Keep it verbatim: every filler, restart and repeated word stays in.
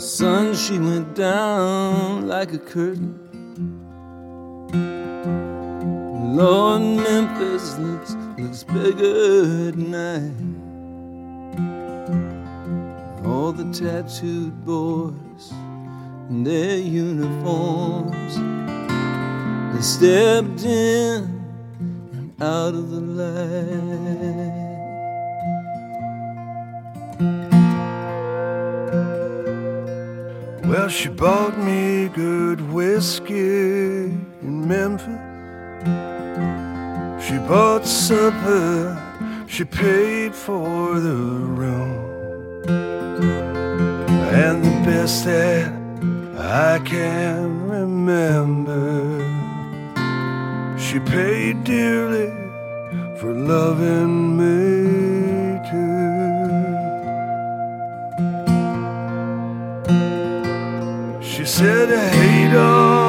sun, she went down like a curtain. Lord, Memphis looks, looks bigger at night. All the tattooed boys in their uniforms, they stepped in and out of the light. Well, she bought me good whiskey in Memphis. She bought supper, she paid for the room. And the best that I can remember, she paid dearly for loving me too. She said, hey, dog,